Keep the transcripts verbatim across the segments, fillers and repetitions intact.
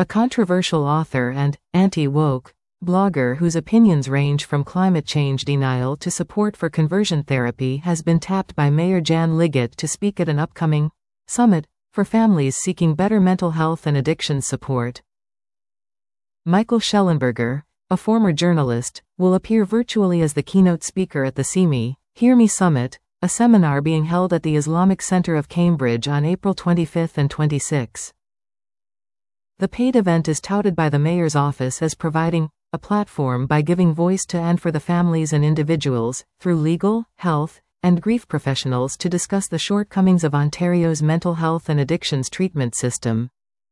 A controversial author and anti-woke blogger whose opinions range from climate change denial to support for conversion therapy has been tapped by Mayor Jan Liggett to speak at an upcoming summit for families seeking better mental health and addiction support. Michael Shellenberger, a former journalist, will appear virtually as the keynote speaker at the See Me, Hear Me Summit, a seminar being held at the Islamic Centre of Cambridge on April twenty-fifth and twenty-sixth. The paid event is touted by the Mayor's office as providing a platform by giving voice to and for the families and individuals, through legal, health, and grief professionals to discuss the shortcomings of Ontario's mental health and addictions treatment system.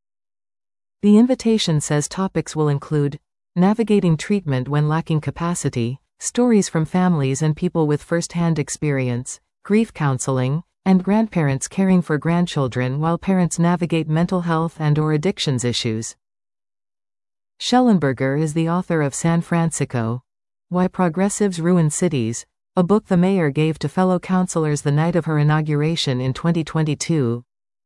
The invitation says topics will include navigating treatment when lacking capacity, stories from families and people with first-hand experience, grief counseling, and grandparents caring for grandchildren while parents navigate mental health and or addictions issues. Shellenberger is the author of San Francisco: Why Progressives Ruin Cities, a book the mayor gave to fellow councillors the night of her inauguration in twenty twenty-two.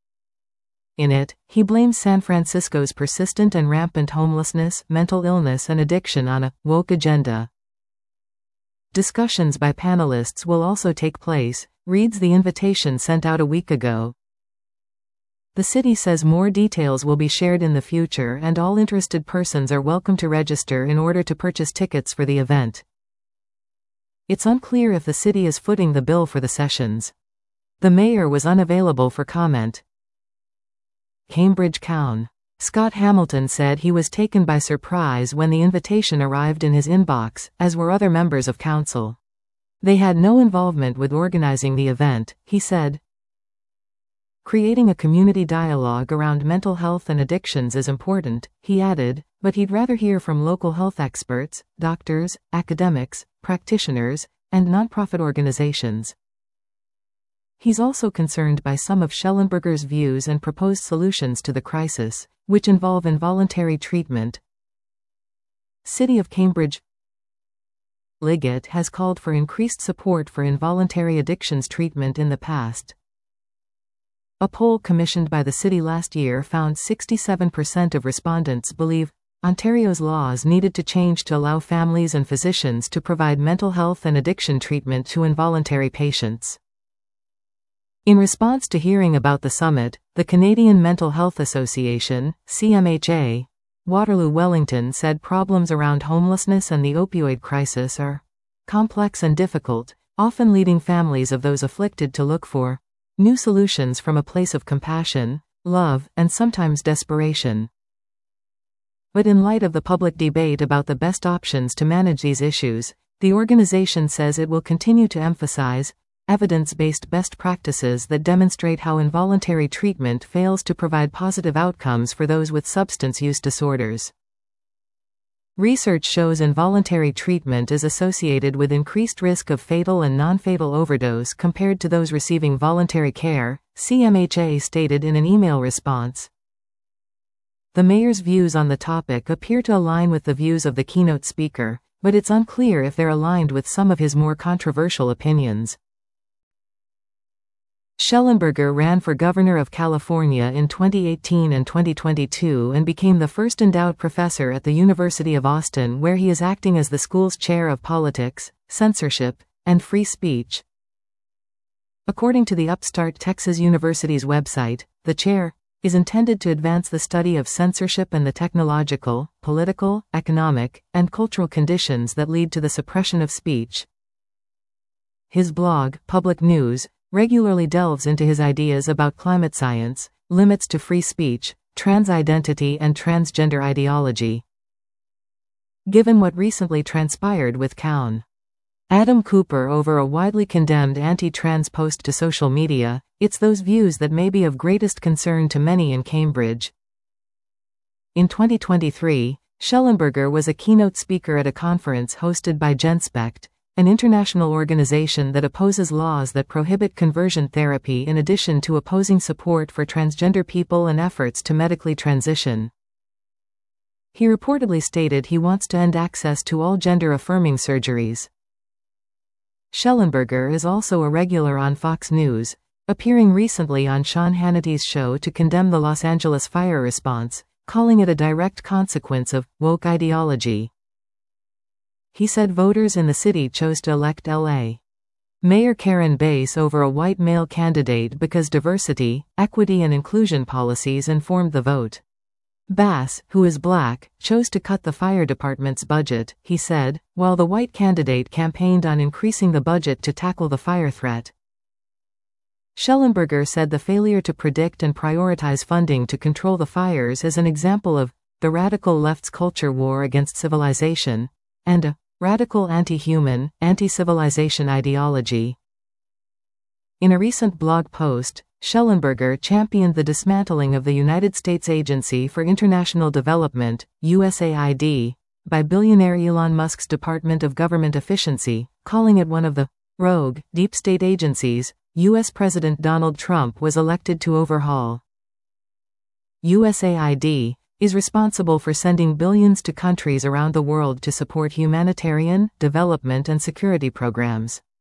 In it, he blames San Francisco's persistent and rampant homelessness, mental illness and addiction on a woke agenda. Discussions by panelists will also take place, reads the invitation sent out a week ago. The city says more details will be shared in the future and all interested persons are welcome to register in order to purchase tickets for the event. It's unclear if the city is footing the bill for the sessions. The mayor was unavailable for comment. Cambridge Cown. Scott Hamilton said he was taken by surprise when the invitation arrived in his inbox, as were other members of council. They had no involvement with organizing the event, he said. Creating a community dialogue around mental health and addictions is important, he added, but he'd rather hear from local health experts, doctors, academics, practitioners, and nonprofit organizations. He's also concerned by some of Shellenberger's views and proposed solutions to the crisis, which involve involuntary treatment. City of Cambridge. Liggett has called for increased support for involuntary addictions treatment in the past. A poll commissioned by the city last year found sixty-seven percent of respondents believe Ontario's laws needed to change to allow families and physicians to provide mental health and addiction treatment to involuntary patients. In response to hearing about the summit, the Canadian Mental Health Association, C M H A, Waterloo Wellington said problems around homelessness and the opioid crisis are complex and difficult, often leading families of those afflicted to look for new solutions from a place of compassion, love, and sometimes desperation. But in light of the public debate about the best options to manage these issues, the organization says it will continue to emphasize evidence-based best practices that demonstrate how involuntary treatment fails to provide positive outcomes for those with substance use disorders. Research shows involuntary treatment is associated with increased risk of fatal and non-fatal overdose compared to those receiving voluntary care, C M H A stated in an email response. The mayor's views on the topic appear to align with the views of the keynote speaker, but it's unclear if they're aligned with some of his more controversial opinions. Shellenberger ran for governor of California in twenty eighteen and twenty twenty-two and became the first endowed professor at the University of Austin, where he is acting as the school's chair of politics, censorship, and free speech. According to the upstart Texas University's website, the chair is intended to advance the study of censorship and the technological, political, economic, and cultural conditions that lead to the suppression of speech. His blog, Public News, regularly delves into his ideas about climate science, limits to free speech, trans identity and transgender ideology. Given what recently transpired with Cown Adam Cooper over a widely condemned anti-trans post to social media, it's those views that may be of greatest concern to many in Cambridge. In twenty twenty-three, Shellenberger was a keynote speaker at a conference hosted by GenSpect, an international organization that opposes laws that prohibit conversion therapy in addition to opposing support for transgender people and efforts to medically transition. He reportedly stated he wants to end access to all gender-affirming surgeries. Shellenberger is also a regular on Fox News, appearing recently on Sean Hannity's show to condemn the Los Angeles fire response, calling it a direct consequence of woke ideology. He said voters in the city chose to elect L A Mayor Karen Bass over a white male candidate because diversity, equity and inclusion policies informed the vote. Bass, who is black, chose to cut the fire department's budget, he said, while the white candidate campaigned on increasing the budget to tackle the fire threat. Shellenberger said the failure to predict and prioritize funding to control the fires is an example of the radical left's culture war against civilization, and a radical anti-human, anti-civilization ideology. In a recent blog post, Shellenberger championed the dismantling of the United States Agency for International Development, U S A I D, by billionaire Elon Musk's Department of Government Efficiency, calling it one of the rogue, deep state agencies U S President Donald Trump was elected to overhaul. U S A I D is responsible for sending billions to countries around the world to support humanitarian, development and security programs.